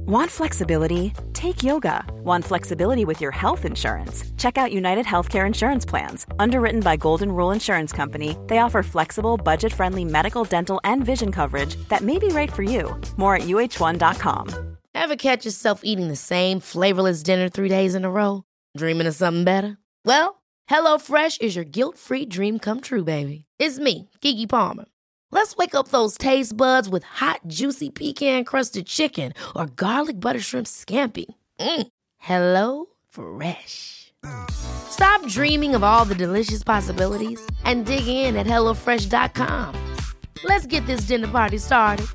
Want flexibility? Take yoga. Want flexibility with your health insurance? Check out United Healthcare Insurance Plans. Underwritten by Golden Rule Insurance Company, they offer flexible, budget-friendly medical, dental, and vision coverage that may be right for you. More at uh1.com. Ever catch yourself eating the same flavorless dinner 3 days in a row? Dreaming of something better? Well, HelloFresh is your guilt-free dream come true, baby. It's me, Keke Palmer. Let's wake up those taste buds with hot, juicy pecan-crusted chicken or garlic butter shrimp scampi. Hello Fresh. Stop dreaming of all the delicious possibilities and dig in at HelloFresh.com. Let's get this dinner party started.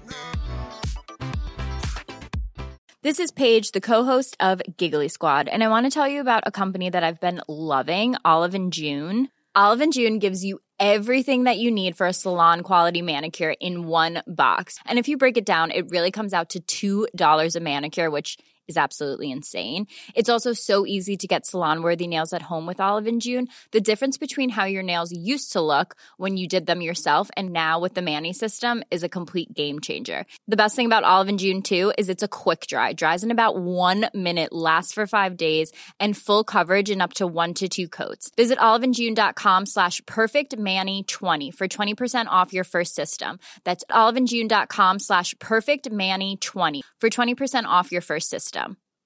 This is Paige, the co-host of Giggly Squad, and I want to tell you about a company that I've been loving, Olive & June. Olive & June gives you everything that you need for a salon-quality manicure in one box. And if you break it down, it really comes out to $2 a manicure, which is absolutely insane. It's also so easy to get salon-worthy nails at home with Olive & June. The difference between how your nails used to look when you did them yourself and now with the Mani system is a complete game changer. The best thing about Olive & June, too, is it's a quick dry. Dries in about 1 minute, lasts for 5 days, and full coverage in up to 1 to 2 coats. Visit oliveandjune.com/perfectmani20 for 20% off your first system. That's oliveandjune.com/perfectmani20 for 20% off your first system.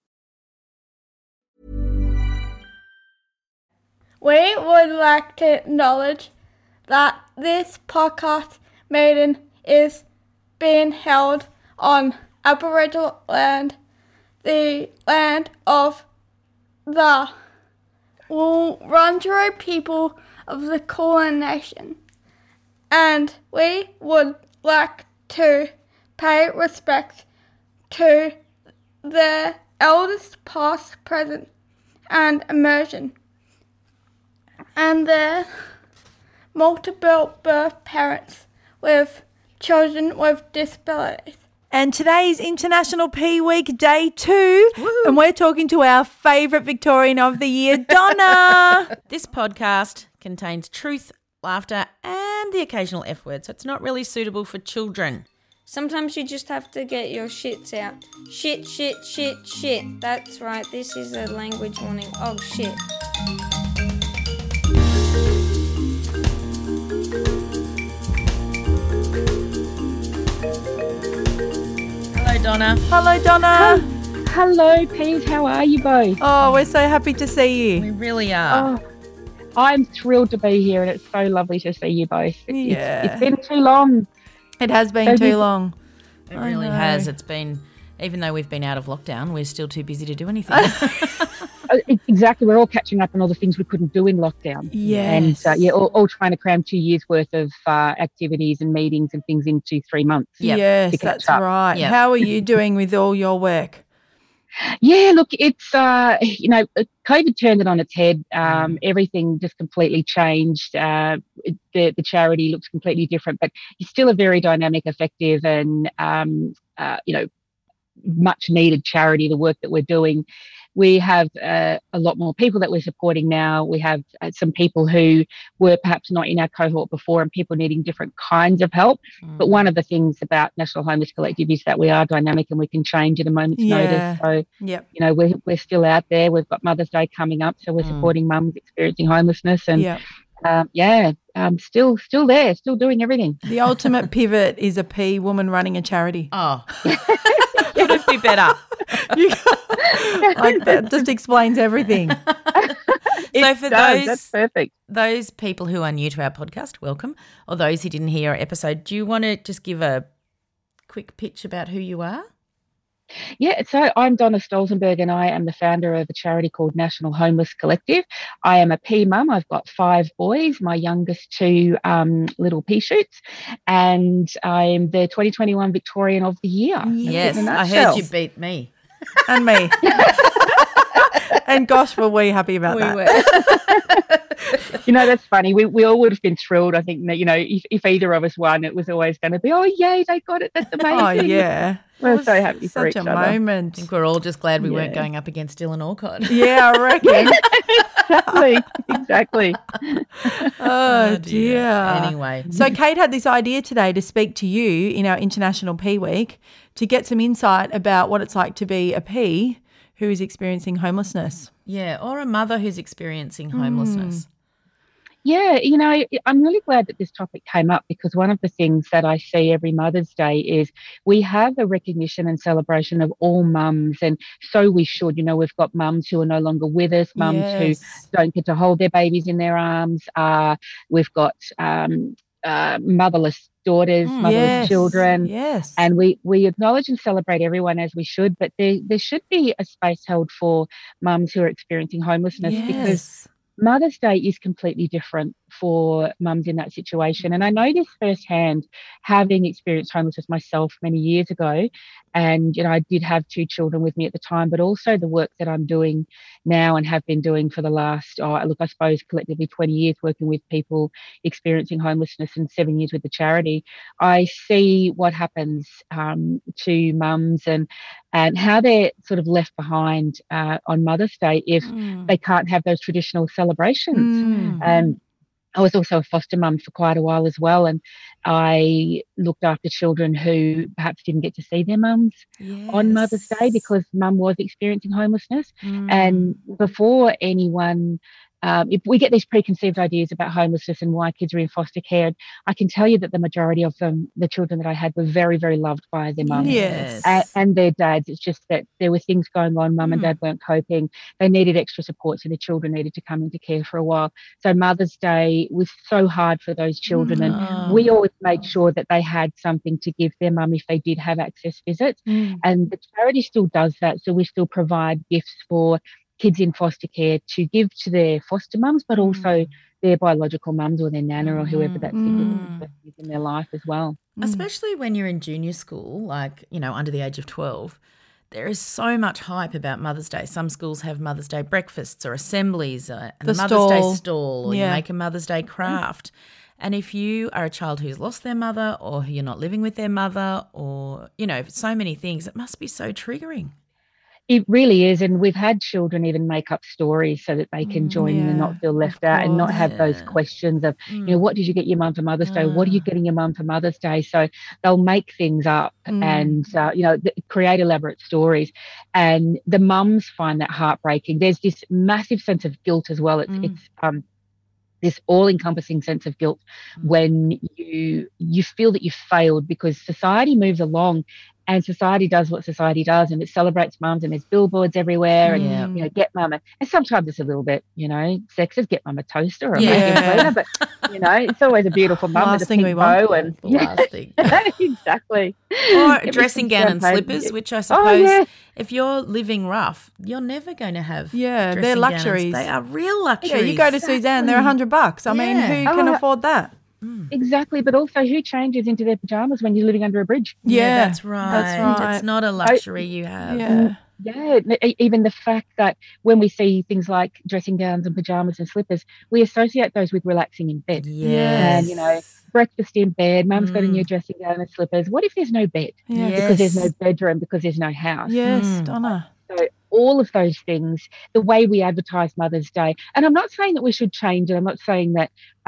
We would like to acknowledge that this podcast meeting is being held on Aboriginal land, the land of the Wurundjeri people of the Kulin Nation, and we would like to pay respect to their elders past, present, and emerging, and their multiple birth parents with children with disabilities. And today is International Pee Week, Day 2, and we're talking to our favourite Victorian of the year, Donna. This podcast contains truth, laughter, and the occasional F word, so it's not really suitable for children. Sometimes you just have to get your shits out. Shit, shit, shit, shit. That's right, this is a language warning. Oh, shit. Hello, Donna. Hello, Donna. Hello, Pete. How are you both? Oh, we're so happy to see you. We really are. Oh, I'm thrilled to be here, and it's so lovely to see you both. It's been too long. It has been too long. It really has. It's been, even though we've been out of lockdown, we're still too busy to do anything. Exactly. We're all catching up on all the things we couldn't do in lockdown. Yes. And all trying to cram 2 years worth of activities and meetings and things into 3 months. Yep. Yes, that's right. Yep. How are you doing with all your work? Yeah, look, it's, COVID turned it on its head. Everything just completely changed. The charity looks completely different, but it's still a very dynamic, effective and, much needed charity, the work that we're doing. We have a lot more people that we're supporting now. We have some people who were perhaps not in our cohort before and people needing different kinds of help. But one of the things about National Homeless Collective is that we are dynamic and we can change at a moment's notice. So, we're still out there. We've got Mother's Day coming up, so we're supporting mums experiencing homelessness. And, still there, still doing everything. The ultimate pivot is a P woman running a charity. Oh, couldn't be better. That just explains everything. So for that's perfect. Those people who are new to our podcast, welcome. Or those who didn't hear our episode, do you want to just give a quick pitch about who you are? Yeah, so I'm Donna Stolzenberg and I am the founder of a charity called National Homeless Collective. I am a pea mum. I've got 5 boys, my youngest 2 little pea shoots, and I'm the 2021 Victorian of the Year. Yes, I heard you beat me. And me. And gosh, were we happy about that. We were. That's funny. We all would have been thrilled. I think that, if either of us won, it was always going to be, oh, yay, they got it. That's amazing. Oh, yeah. We're so happy for each other. other. Such a moment. I think we're all just glad we weren't going up against Dylan Alcott. Yeah, I reckon. Exactly. Oh, dear. Anyway. So Kate had this idea today to speak to you in our International Pea Week to get some insight about what it's like to be a pea who is experiencing homelessness. Yeah, or a mother who's experiencing homelessness. Yeah, I'm really glad that this topic came up, because one of the things that I see every Mother's Day is we have a recognition and celebration of all mums, and so we should. We've got mums who are no longer with us, mums who don't get to hold their babies in their arms. We've got motherless daughters, motherless children. Yes. And we acknowledge and celebrate everyone as we should, but there should be a space held for mums who are experiencing homelessness, because Mother's Day is completely different for mums in that situation. And I know this firsthand, having experienced homelessness myself many years ago. And, I did have 2 children with me at the time, but also the work that I'm doing now and have been doing for the last, I suppose collectively 20 years, working with people experiencing homelessness and 7 years with the charity. I see what happens to mums and how they're sort of left behind on Mother's Day if they can't have those traditional celebrations. I was also a foster mum for quite a while as well, and I looked after children who perhaps didn't get to see their mums on Mother's Day because mum was experiencing homelessness. And before anyone if we get these preconceived ideas about homelessness and why kids are in foster care, I can tell you that the majority of them, the children that I had, were very, very loved by their mums and their dads. It's just that there were things going on. Mum and dad weren't coping. They needed extra support, so the children needed to come into care for a while. So Mother's Day was so hard for those children, and we always made sure that they had something to give their mum if they did have access visits. And the charity still does that. So we still provide gifts for kids in foster care to give to their foster mums, but also their biological mums or their nana or whoever that significant person is in their life as well. Especially when you're in junior school, like, under the age of 12, there is so much hype about Mother's Day. Some schools have Mother's Day breakfasts or assemblies and a Mother's Day stall, or you make a Mother's Day craft. And if you are a child who's lost their mother, or you're not living with their mother, or, so many things, it must be so triggering. It really is, and we've had children even make up stories so that they can join in and not feel left out and not have those questions of, what did you get your mum for Mother's Day? What are you getting your mum for Mother's Day? So they'll make things up and, create elaborate stories. And the mums find that heartbreaking. There's this massive sense of guilt as well. It's this all-encompassing sense of guilt when you feel that you've failed, because society moves along and society does what society does, and it celebrates mums, and there's billboards everywhere and, get mum. And sometimes it's a little bit, sexist, get mum a toaster or a vacuum cleaner, but, it's always a beautiful mum with a pink bow. And last thing. Exactly. Or a dressing gown and slippers, which I suppose if you're living rough, you're never going to have they're luxuries. They are real luxuries. Yeah, you go to Suzanne, they're $100. I mean, who can afford that? Exactly, but also who changes into their pajamas when you're living under a bridge? Yeah, that's right. It's not a luxury you have. Yeah, even the fact that when we see things like dressing gowns and pajamas and slippers, we associate those with relaxing in bed. Yes. And, breakfast in bed, mum's got a new dressing gown and slippers. What if there's no bed? Because there's no bedroom, because there's no house? Yes, Donna. So all of those things, the way we advertise Mother's Day, and I'm not saying that we should change it. I'm not saying that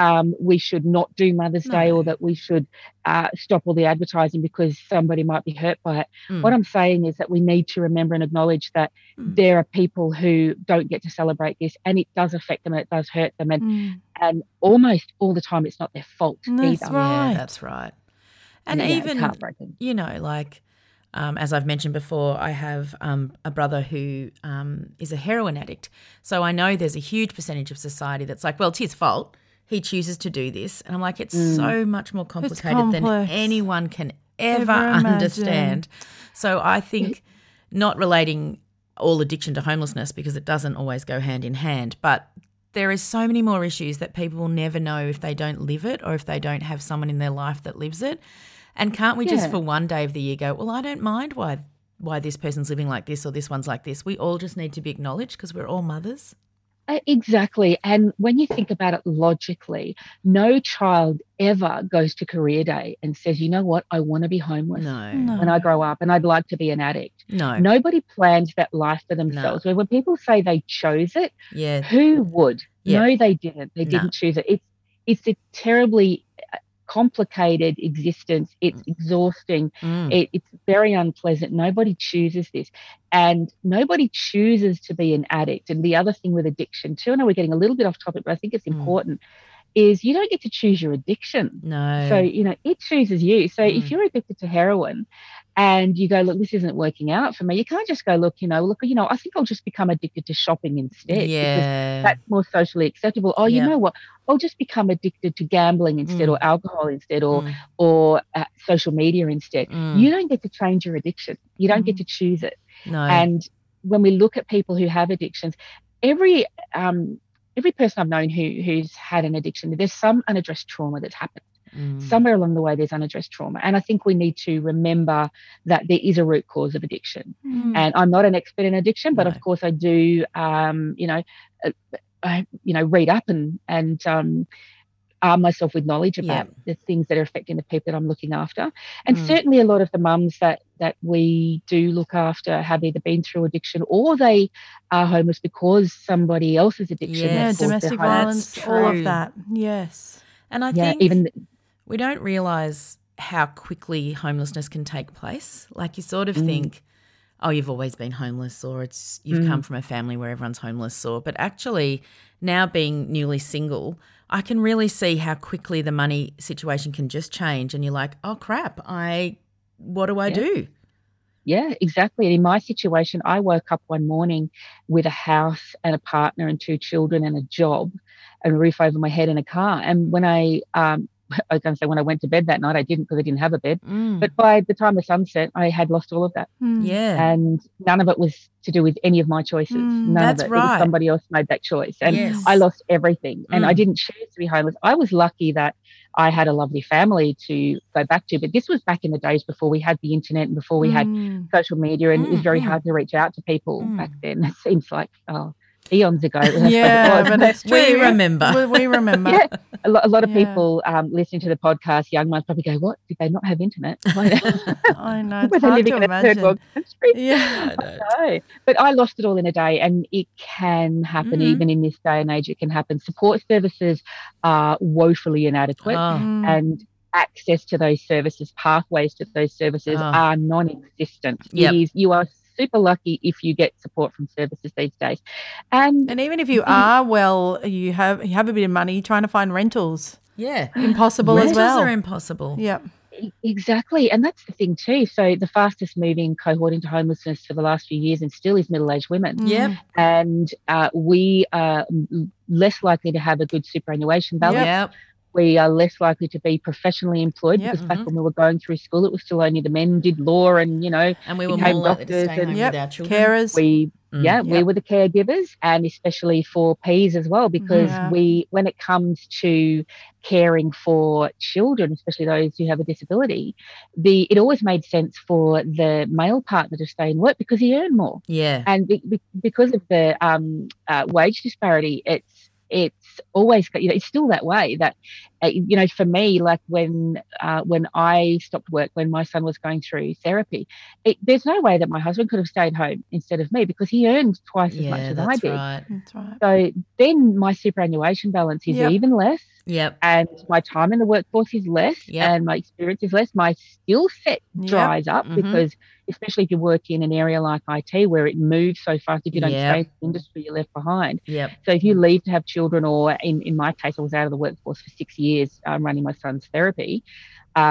we should not do Mother's Day or that we should stop all the advertising because somebody might be hurt by it. What I'm saying is that we need to remember and acknowledge that there are people who don't get to celebrate this, and it does affect them and it does hurt them. And almost all the time it's not their fault either. Right. Yeah, that's right. And even, it's heartbreaking. As I've mentioned before, I have a brother who is a heroin addict. So I know there's a huge percentage of society that's like, well, it's his fault. He chooses to do this. And I'm like, it's so much more complicated than anyone can ever understand. So I think not relating all addiction to homelessness, because it doesn't always go hand in hand, but there is so many more issues that people will never know if they don't live it or if they don't have someone in their life that lives it. And can't we just for one day of the year go, well, I don't mind why this person's living like this or this one's like this. We all just need to be acknowledged because we're all mothers. Exactly. And when you think about it logically, no child ever goes to career day and says, you know what, I want to be homeless when I grow up and I'd like to be an addict. No. Nobody plans that life for themselves. When people say they chose it, who would? Yeah. No, they didn't. They didn't choose it. It's a terribly complicated existence. It's exhausting. It's very unpleasant. Nobody chooses this, and nobody chooses to be an addict. And the other thing with addiction too, I know we're getting a little bit off topic, but I think it's important, is you don't get to choose your addiction. No. So, it chooses you. So if you're addicted to heroin and you go, look, this isn't working out for me, you can't just go, look, I think I'll just become addicted to shopping instead. Yeah. Because that's more socially acceptable. Oh, you know what? I'll just become addicted to gambling instead, or alcohol instead, or social media instead. You don't get to change your addiction. You don't get to choose it. No. And when we look at people who have addictions, every person I've known who's had an addiction, there's some unaddressed trauma that's happened. Somewhere along the way, there's unaddressed trauma. And I think we need to remember that there is a root cause of addiction. And I'm not an expert in addiction, but of course I do, read up and arm myself with knowledge about the things that are affecting the people that I'm looking after. And certainly a lot of the mums that we do look after have either been through addiction or they are homeless because somebody else's addiction. Yeah, domestic violence, all of that. Yes. And I think we don't realise how quickly homelessness can take place. Like you sort of think, oh, you've always been homeless, or you've come from a family where everyone's homeless, but actually now being newly single, I can really see how quickly the money situation can just change, and you're like, oh crap, what do I do? Yeah, exactly. And in my situation, I woke up one morning with a house and a partner and 2 children and a job and a roof over my head and a car. And when I was going to say when I went to bed that night, I didn't, because I didn't have a bed. But by the time the sun set, I had lost all of that. Yeah. And none of it was to do with any of my choices. None of it. Right. It was somebody else made that choice. And I lost everything. And I didn't choose to be homeless. I was lucky that I had a lovely family to go back to. But this was back in the days before we had the internet and before we had social media. And it was very hard to reach out to people back then. It seems like, eons ago. Yeah, but it's true. We remember. We remember. Yeah. A lot of people listening to the podcast, young ones, probably go, what? Did they not have internet? I know. It's Were they hard living to in a third imagine. world country? Yeah. I know. But I lost it all in a day, and it can happen even in this day and age. It can happen. Support services are woefully inadequate, and access to those services, pathways to those services are non-existent. Yep. You are super lucky if you get support from services these days. And even if you are, you have a bit of money, trying to find rentals. Yeah. Impossible as well. Rentals are impossible. Yep. Exactly. And that's the thing too. So the fastest moving cohort into homelessness for the last few years and still is middle-aged women. Yep. And we are less likely to have a good superannuation balance. Yep. We are less likely to be professionally employed because back when we were going through school, it was still only the men did law and, and we were more likely to stay home with our children. Carers. We were the caregivers, and especially for P's as well, because when it comes to caring for children, especially those who have a disability, it always made sense for the male partner to stay in work because he earned more. Yeah. And because of the wage disparity, it's always, it's still that way that, for me, like when I stopped work, when my son was going through therapy, there's no way that my husband could have stayed home instead of me because he earned twice as much as I did. Right. That's right. So then my superannuation balance is even less. Yep. And my time in the workforce is less, and my experience is less. My skill set dries up because, especially if you work in an area like IT where it moves so fast, if you don't stay in the industry, you're left behind. Yep. So if you leave to have children, or in my case, I was out of the workforce for 6 years running my son's therapy. By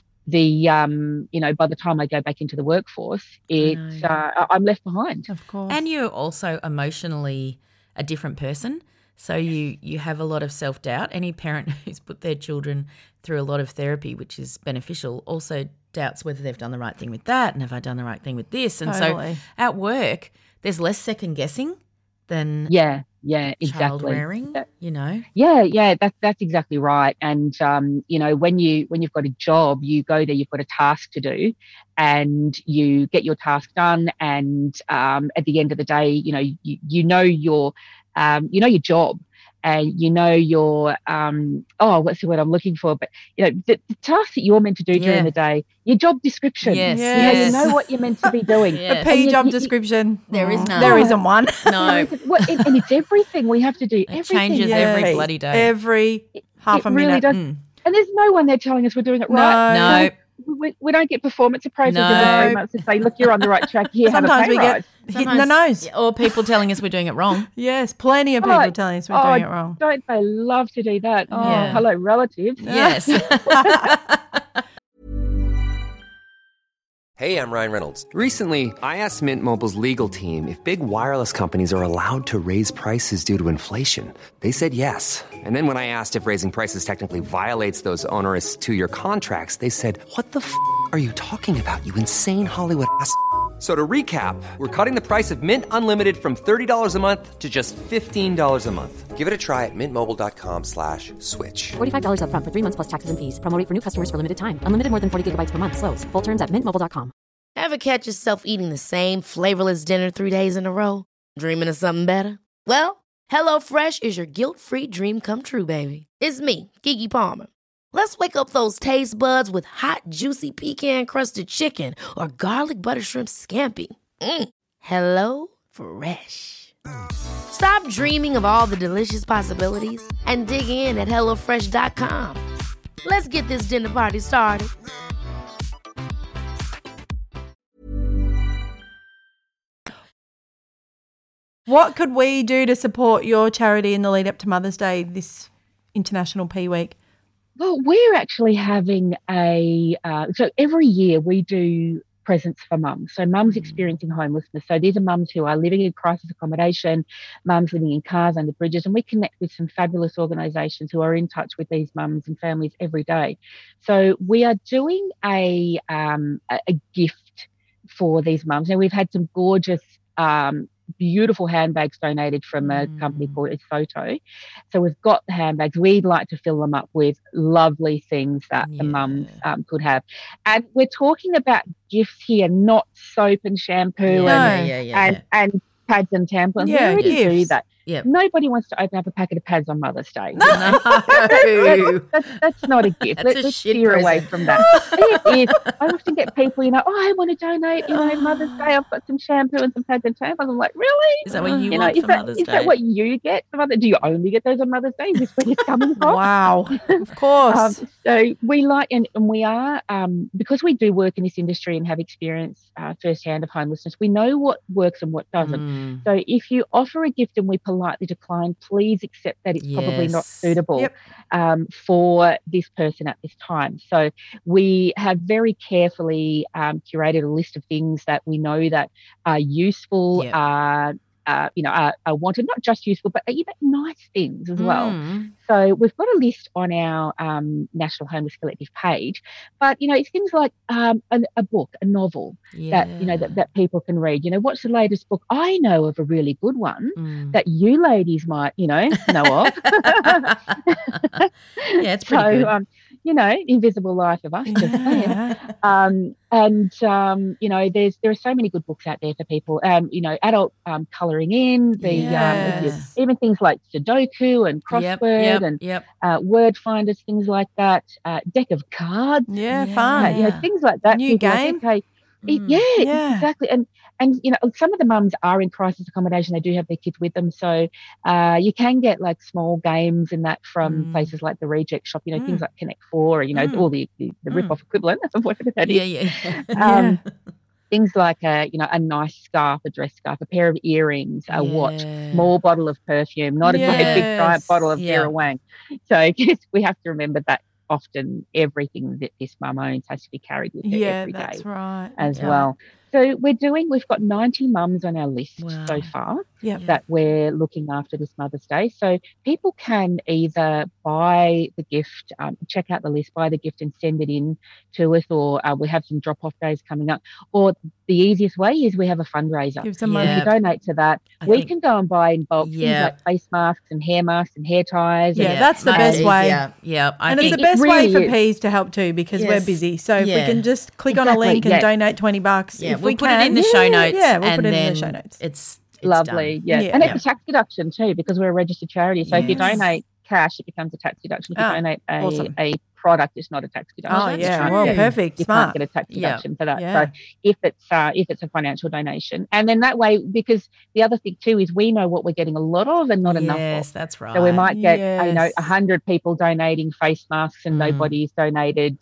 the time I go back into the workforce, I'm left behind. Of course. And you're also emotionally a different person. So you have a lot of self-doubt. Any parent who's put their children through a lot of therapy, which is beneficial, also doubts whether they've done the right thing with that and have I done the right thing with this. And so at work, there's less second guessing than exactly. child rearing, Yeah, that's exactly right. And when you've got a job, you go there, you've got a task to do, and you get your task done. And at the end of the day, you know your you know your job. And you know your what's the word I'm looking for? But you know the tasks that you're meant to do during the day, your job description. Yes. You know what you're meant to be doing. The P job description. There is none. There isn't one. No. And it's everything we have to do. It changes every bloody day. Every half a really minute. Does. And there's no one there telling us we're doing it right. No. We don't get performance appraisals every 3 months to say, look, you're on the right track. Here, Sometimes have a we pay rise. get hit in the nose. Or people telling us we're doing it wrong. Yes, plenty of people telling us we're doing it wrong. Don't they love to do that? Oh, Yeah. hello, relatives. Yes. Hey, I'm Ryan Reynolds. Recently, I asked Mint Mobile's legal team if big wireless companies are allowed to raise prices due to inflation. They said yes. And then when I asked if raising prices technically violates those onerous 2-year contracts, they said, what the are you talking about, you insane Hollywood ass? So to recap, we're cutting the price of Mint Unlimited from $30 a month to just $15 a month. Give it a try at mintmobile.com/switch. $45 up front for 3 months plus taxes and fees. Promo rate for new customers for limited time. Unlimited more than 40 gigabytes per month. Slows full terms at mintmobile.com. Ever catch yourself eating the same flavorless dinner 3 days in a row? Dreaming of something better? Well, HelloFresh is your guilt-free dream come true, baby. It's me, Keke Palmer. Let's wake up those taste buds with hot, juicy pecan-crusted chicken or garlic butter shrimp scampi. Hello Fresh. Stop dreaming of all the delicious possibilities and dig in at HelloFresh.com. Let's get this dinner party started. What could we do to support your charity in the lead up to Mother's Day, this International P Week? Well, we're actually having so every year we do presents for mums. So mums experiencing homelessness. So these are mums who are living in crisis accommodation, mums living in cars under bridges, and we connect with some fabulous organisations who are in touch with these mums and families every day. So we are doing a gift for these mums. Now we've had some gorgeous beautiful handbags donated from a company called Isoto. So we've got the handbags. We'd like to fill them up with lovely things that the mums could have. And we're talking about gifts here, not soap and shampoo and pads and tampons. We already do that. Yep. Nobody wants to open up a packet of pads on Mother's Day. No. That's not a gift. Let's steer away from that. It is. I often get people, I want to donate, Mother's Day. I've got some shampoo and some pads and tampons. I'm like, really? Is that what you want for Mother's Day? Is that what you get for Mother's Day? Do you only get those on Mother's Day? Is this where it's coming from? Wow, of course. So we like, and we are, because we do work in this industry and have experience firsthand of homelessness, we know what works and what doesn't. So if you offer a gift and we politely decline, please accept that it's probably not suitable for this person at this time. So we have very carefully curated a list of things that we know that are useful, are wanted, not just useful, but nice things as well. So we've got a list on our National Homeless Collective page, but it's things like a book, a novel that people can read. What's the latest book? I know of a really good one that you ladies might know of. It's pretty good. Invisible Life of Us. Just saying. There are so many good books out there for people. Adult colouring in, even things like Sudoku and crossword and word finders, things like that. Deck of cards. Fun. Things like that. New game. Exactly. And some of the mums are in crisis accommodation. They do have their kids with them, so you can get like small games and that from places like the Reject Shop. Things like Connect 4, or all the rip-off equivalent of whatever that is. Things like a nice scarf, a dress scarf, a pair of earrings, a watch, small bottle of perfume, not a big giant bottle of Vera Wang. So we have to remember that often everything that this mum owns has to be carried with her every day. That's right. As well. So we've got 90 mums on our list so far that we're looking after this Mother's Day. So people can either buy the gift, check out the list, buy the gift and send it in to us, or we have some drop-off days coming up. Or the easiest way is we have a fundraiser. Give some money. If you donate to that, we can go and buy in bulk things like face masks and hair ties. Yeah, that's the best way. And it's the best way for Peas to help too, because we're busy. So if we can just click on a link and donate $20, we'll put it in the show notes. Yeah, we'll put it in the show notes. Lovely, done. yeah. Yeah. And it's a tax deduction too because we're a registered charity. So if you Yes. donate cash, it becomes a tax deduction. If you donate awesome. a product, it's not a tax deduction. Oh, that's yeah. true. Well, perfect. You Smart. can't get a tax Yeah. deduction for that. Yeah. So if it's a financial donation, and then that way, because the other thing too is we know what we're getting a lot of and not enough Yes, of. that's right. So we might get, Yes. 100 people donating face masks and Mm. nobody's donated,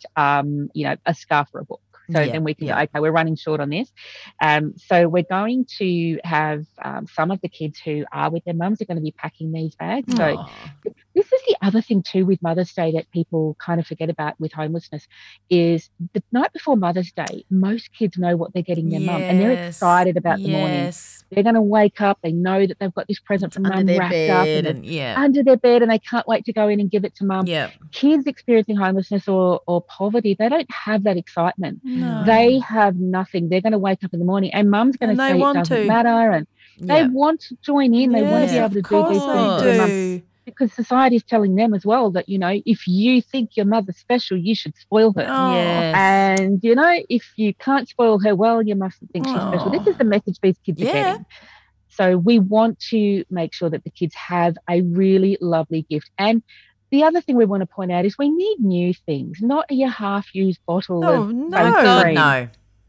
a scarf or a book. So Yeah, then we can yeah. go, okay, we're running short on this. So we're going to have some of the kids who are with their mums are going to be packing these bags. So Aw. this is the other thing too with Mother's Day that people kind of forget about with homelessness is the night before Mother's Day, most kids know what they're getting their mum and they're Yes. excited about the morning. Yes. They're going to wake up. They know that they've got this present from Under mum their wrapped bed up and yeah. under their bed and they can't wait to go in and give it to mum. Yeah. Kids experiencing homelessness or poverty, they don't have that excitement. No. They have nothing. They're going to wake up in the morning and mum's going And to they say it want doesn't to. matter and they Yeah. want to join in. They want to be Yes, able to of do course these things for they their mum. do. Because society is telling them as well that, if you think your mother's special, you should spoil her. Oh. Yes. And, if you can't spoil her well, you mustn't think she's special. This is the message these kids are Yeah. getting. So we want to make sure that the kids have a really lovely gift. And the other thing we want to point out is we need new things, not your half-used bottle Oh, of no. face Oh, God, cream. no.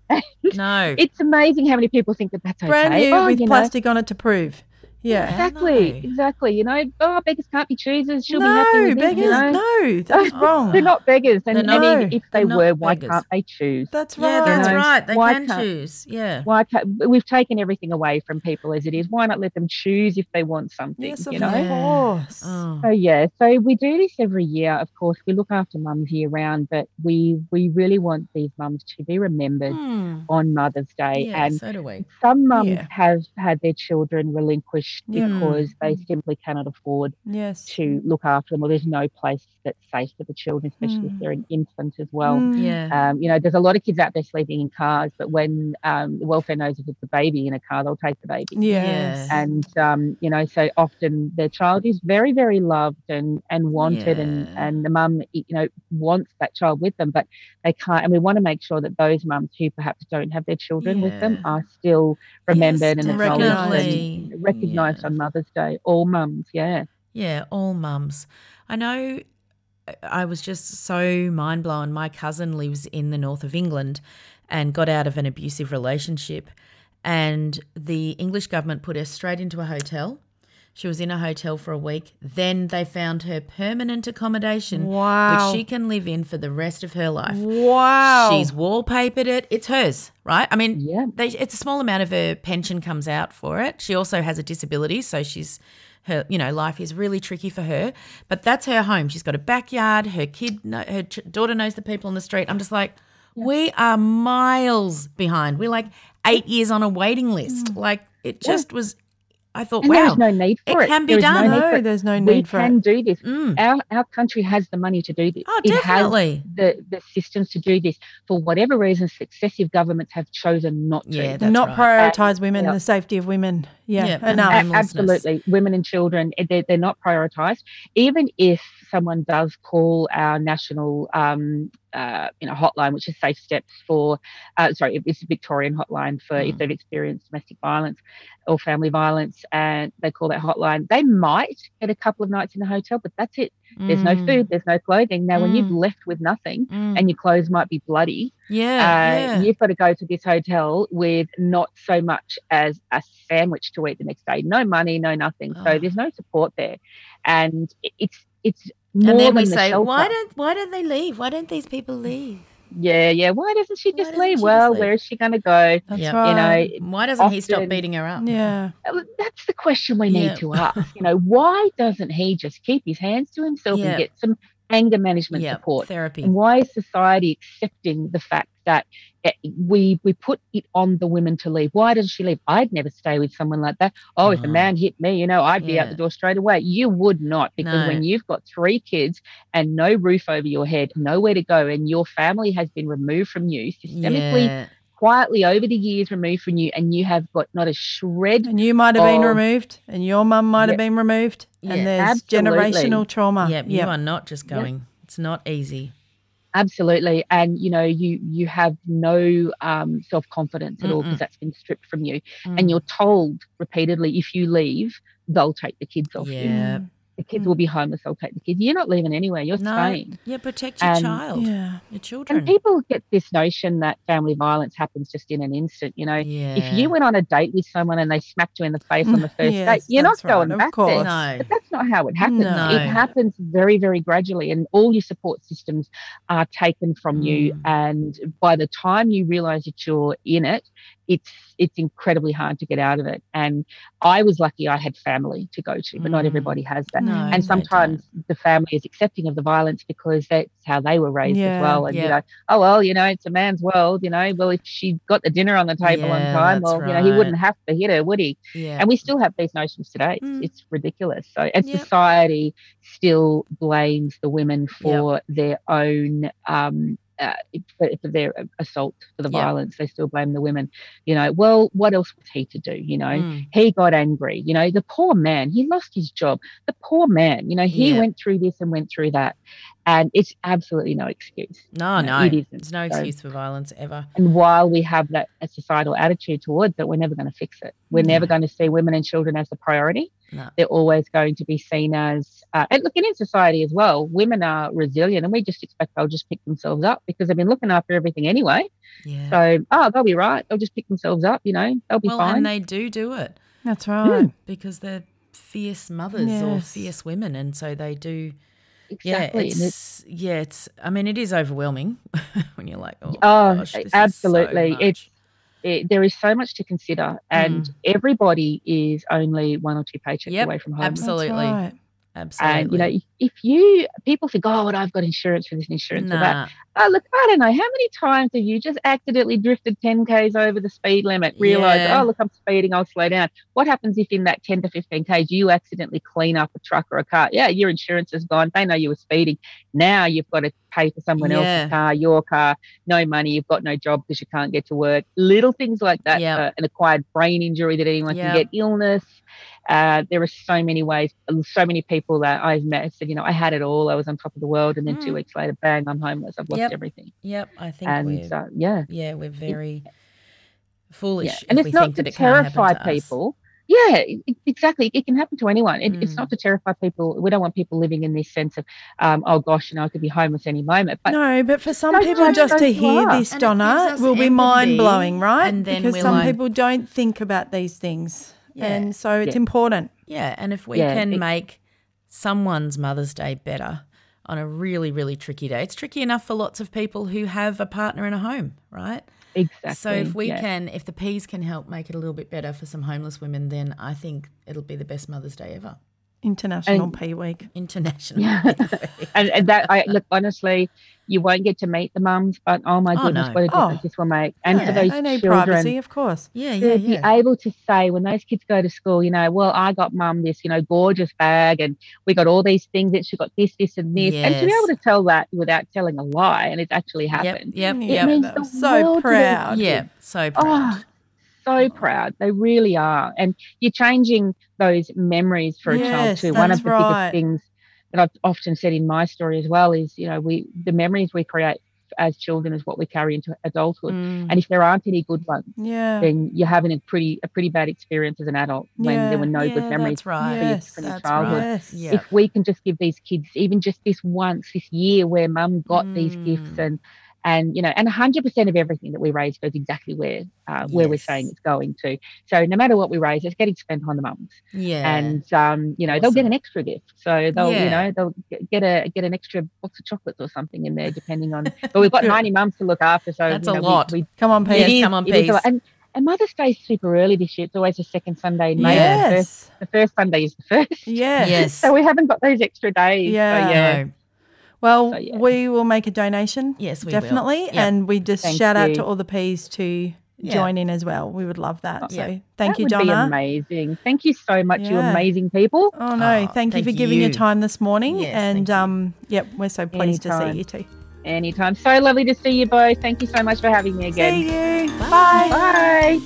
No. It's amazing how many people think that that's okay. Brand new Oh, with plastic on it to prove. Yeah. Exactly, no. exactly. Beggars can't be choosers. She'll be happy No, with beggars, this, no, that's wrong. They're not beggars. And, They're not. even if they They're not were, why beggars. can't they choose? That's right. Yeah, that's You know, right. They why can can't- choose. Yeah. Why can't, we've taken everything away from people as it is. Why not let them choose if they want something? Yes, of you know? course. Oh. So we do this every year. Of course, we look after mums year round, but we really want these mums to be remembered on Mother's Day. Yeah, and so do we. some mums Yeah. have had their children relinquished Yeah. because they simply cannot afford Yes. to look after them, or there's no place that's safe for the children, especially if they're an infant as well. Yeah. There's a lot of kids out there sleeping in cars, but when the welfare knows if it's a baby in a car, they'll take the baby. Yes. And, so often their child is very, very loved and wanted Yeah. and the mum, wants that child with them, but they can't. And we want to make sure that those mums who perhaps don't have their children with them Yeah. are still remembered and acknowledged definitely. and recognised Yeah. on Mother's Day. All mums, yeah. Yeah, all mums. I know I was just so mind blown. My cousin lives in the north of England and got out of an abusive relationship, and the English government put her straight into a hotel. She was in a hotel for a week. Then they found her permanent accommodation, Wow. which she can live in for the rest of her life. Wow. She's wallpapered it. It's hers, right? I mean, Yeah. it's a small amount of her pension comes out for it. She also has a disability, so her life is really tricky for her. But that's her home. She's got a backyard. Her daughter knows the people on the street. I'm just like, we are miles behind. We're like 8 years on a waiting list. Like it just was. I thought, And wow, there is no need for it. can be There is done. need for No, it. there's no We need for can it. do this. Our country has the money to do this. Oh, It definitely. has the systems to do this. For whatever reason, successive governments have chosen not to. Yeah, that's Not right. prioritise women Yeah. and the safety of women. Yeah, Yeah, and enough. homelessness. Absolutely. Women and children, they're not prioritised. Even if someone does call our national hotline, which is Safe Steps it's a Victorian hotline for if they've experienced domestic violence or family violence, and they call that hotline, they might get a couple of nights in a hotel, but that's it. There's no food, there's no clothing. Now, when you've left with nothing and your clothes might be bloody, Yeah. you've got to go to this hotel with not so much as a sandwich to eat the next day. No money, no nothing. So there's no support there, and it's more And then than we the say, shelter. why don't they leave? Why don't these people leave? Yeah. Why doesn't she just doesn't leave? she Well, just leave? where is she going to go? That's Yep. right. Why doesn't he stop often- beating her up? Yeah. That's the question we need Yeah. to ask. Why doesn't he just keep his hands to himself Yeah. and get some anger management Yeah, support? therapy. And why is society accepting the fact that we put it on the women to leave? Why doesn't she leave? I'd never stay with someone like that. Oh, if a man hit me, I'd be out Yeah. the door straight away. You would not, because No. when you've got 3 kids and no roof over your head, nowhere to go, and your family has been removed from you, systemically, Yeah. quietly over the years removed from you, and you have got not a shred. And you might have been of- removed, and your mum might have Yeah. been removed, Yeah, and there's absolutely. generational trauma. Yep, you are not just going. It's not easy. Absolutely. And, you have no self-confidence at all because that's been stripped from you. And you're told repeatedly, if you leave, they'll take the kids off Yeah. you. The kids will be homeless, they'll take the kids. You're not leaving anywhere, you're staying. Yeah, protect your child, your children. And people get this notion that family violence happens just in an instant. If you went on a date with someone and they smacked you in the face on the first date, you're not going back there. No. But that's not how it happens. No. It happens very, very gradually, and all your support systems are taken from you. And by the time you realise that you're in it, it's incredibly hard to get out of it. And I was lucky I had family to go to, but not everybody has that. No, and sometimes the family is accepting of the violence because that's how they were raised as well. And, it's a man's world, well, if she got the dinner on the table on time, well, he wouldn't have to hit her, would he? Yeah. And we still have these notions today. It's ridiculous. So, and society still blames the women for their own for their assault, for the violence. They still blame the women. Well, what else was he to do? He got angry. The poor man, he lost his job. The poor man, he went through this and went through that. And it's absolutely no excuse. No, it isn't. There's no excuse for violence ever. And while we have that a societal attitude towards it, we're never going to fix it. We're never going to see women and children as the priority. No. They're always going to be seen as, and looking in society as well, women are resilient, and we just expect they'll just pick themselves up because they've been looking after everything anyway. Yeah. So, they'll be right. They'll just pick themselves up, they'll be fine. And they do it. That's right. Because they're fierce mothers or fierce women, and so they do. Exactly. Yeah, it's. I mean, it is overwhelming when you're like, oh gosh, this absolutely. Is so much. There is so much to consider, and everybody is only 1 or 2 paychecks away from home. Absolutely. That's right. Absolutely. And people think, oh, I've got insurance for this, insurance for that. Oh, look, I don't know. How many times have you just accidentally drifted 10 Ks over the speed limit, realised, oh, look, I'm speeding, I'll slow down. What happens if in that 10 to 15 Ks you accidentally clean up a truck or a car? Yeah, your insurance is gone. They know you were speeding. Now you've got to pay for someone else's car, your car, no money, you've got no job because you can't get to work. Little things like that, an acquired brain injury that anyone can get, illness. There are so many ways, so many people that I've met said, I had it all. I was on top of the world. And then 2 weeks later, bang, I'm homeless. I've lost everything. Yep. I think we're very foolish. And if it's we not think to that it can't terrify happen to people. Yeah, exactly. It can happen to anyone. It's not to terrify people. We don't want people living in this sense of, oh gosh, I could be homeless any moment. But no, but for some people, just to hear this, Donna, will be mind blowing, right? And then because some people don't think about these things. Yeah. And so it's important. Yeah, and if we can make someone's Mother's Day better on a really, really tricky day, it's tricky enough for lots of people who have a partner in a home, right? Exactly. So if we can, if the P's can help make it a little bit better for some homeless women, then I think it'll be the best Mother's Day ever. International P Week. International P Week. And that, look, honestly, you won't get to meet the mums, but oh my goodness, what a difference this will make. And for those they need children, privacy, of course. To be able to say when those kids go to school, well, I got mum this, gorgeous bag, and we got all these things, and she got this, and this. And to be able to tell that without telling a lie, and it's actually happened. Yep. It means the so world proud. Yeah, so proud. So proud. They really are. And you're changing those memories for a child too. One of the biggest things that I've often said in my story as well is, the memories we create as children is what we carry into adulthood. And if there aren't any good ones, then you're having a pretty bad experience as an adult when there were no good memories for your childhood. Right. If we can just give these kids even just this year where mum got these gifts and 100% of everything that we raise goes exactly where we're saying it's going to. So no matter what we raise, it's getting spent on the mums. Yeah. And they'll get an extra gift. So they'll get an extra box of chocolates or something in there, depending on. But we've got 90 mums to look after, so that's a lot. Come on, Pete. Come on, Pete. And Mother's Day is super early this year. It's always the second Sunday in May. Yes. The first Sunday is the first. Yes. So we haven't got those extra days. Yeah. So, Well, we will make a donation. Yes, we definitely. will. Yep. And we just shout out to all the P's to Yeah. join in as well. We would love that. Yeah. So thank you, That Donna. would be amazing. Thank you so much, you amazing people. Oh, no. Thank you for giving your time this morning. Yes, and, we're so pleased to Anytime. see you too. Anytime. So lovely to see you both. Thank you so much for having me again. See you. Bye. Bye.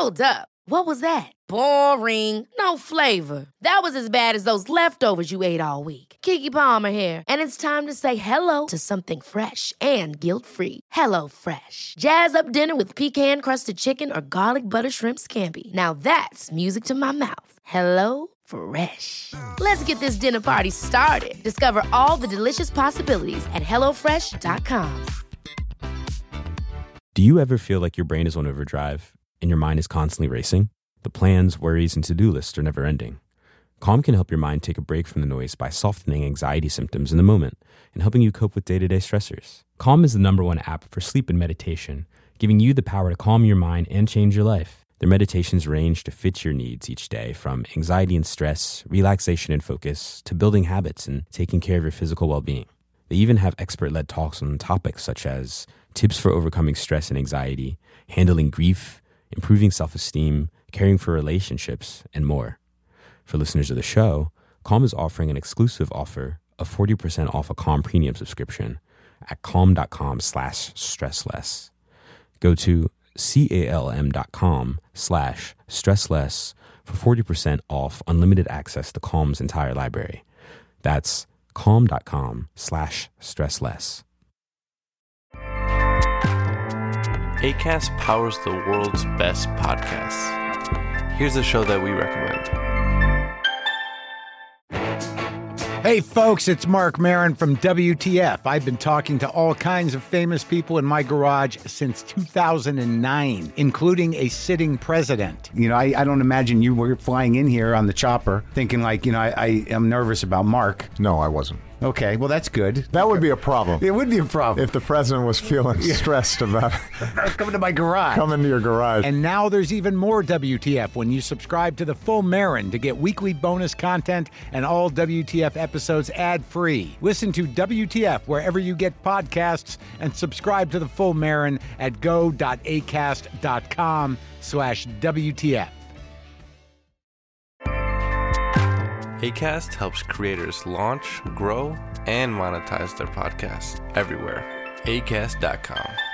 Hold up. What was that? Boring. No flavor. That was as bad as those leftovers you ate all week. Keke Palmer here, and it's time to say hello to something fresh and guilt-free. Hello Fresh. Jazz up dinner with pecan-crusted chicken or garlic butter shrimp scampi. Now that's music to my mouth. Hello Fresh. Let's get this dinner party started. Discover all the delicious possibilities at HelloFresh.com. Do you ever feel like your brain is on overdrive and your mind is constantly racing? The plans, worries, and to-do lists are never ending. Calm can help your mind take a break from the noise by softening anxiety symptoms in the moment and helping you cope with day-to-day stressors. Calm is the #1 app for sleep and meditation, giving you the power to calm your mind and change your life. Their meditations range to fit your needs each day, from anxiety and stress, relaxation and focus, to building habits and taking care of your physical well-being. They even have expert-led talks on topics such as tips for overcoming stress and anxiety, handling grief, improving self-esteem, caring for relationships, and more. For listeners of the show, Calm is offering an exclusive offer of 40% off a Calm premium subscription at calm.com/stressless. Go to calm.com/stressless for 40% off unlimited access to Calm's entire library. That's calm.com/stressless. Acast powers the world's best podcasts. Here's a show that we recommend. Hey folks, it's Mark Maron from WTF. I've been talking to all kinds of famous people in my garage since 2009, including a sitting president. You know, I don't imagine you were flying in here on the chopper thinking like, you know, I am nervous about Mark. No, I wasn't. Okay, well, that's good. That would be a problem. It would be a problem. If the president was feeling stressed about coming to my garage. Come into your garage. And now there's even more WTF when you subscribe to The Full Marin to get weekly bonus content and all WTF episodes ad-free. Listen to WTF wherever you get podcasts and subscribe to The Full Marin at go.acast.com/WTF. Acast helps creators launch, grow, and monetize their podcasts everywhere. Acast.com.